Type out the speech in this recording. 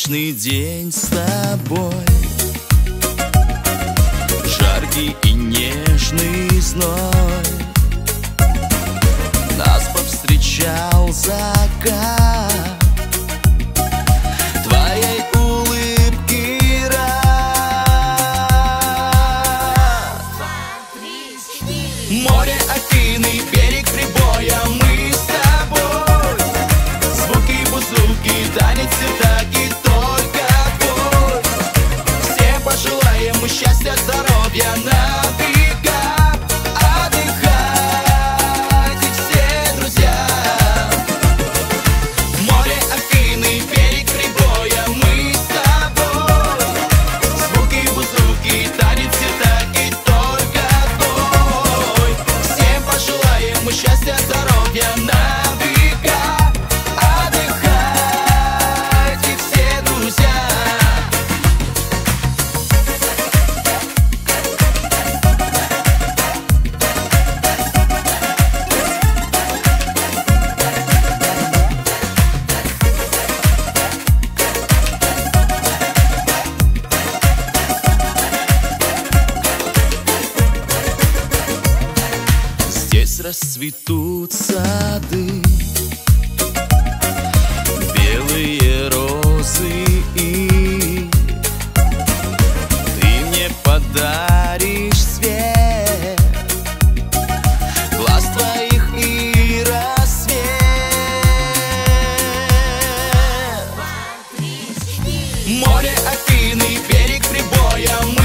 солнечный день с тобой, жаркий и нежный зной. Нас повстречал закат твоей улыбки рад. Море, Афины, берег прибоя, мы с тобой. Звуки, бузуки, танец сиртаки, только твой. Всем пожелаем мы счастья, здоровья на века. Отдыхайте все, друзья. Море, Афины, берег прибоя, мы с тобой. Звуки, бузуки, танец сиртаки, только твой. Всем пожелаем мы счастья, здоровья на века. Отдыхайте все, друзья. Здесь расцветут сады, белые розы, и ты мне подаришь свет глаз твоих и рассвет. Море, Афины, берег прибоя,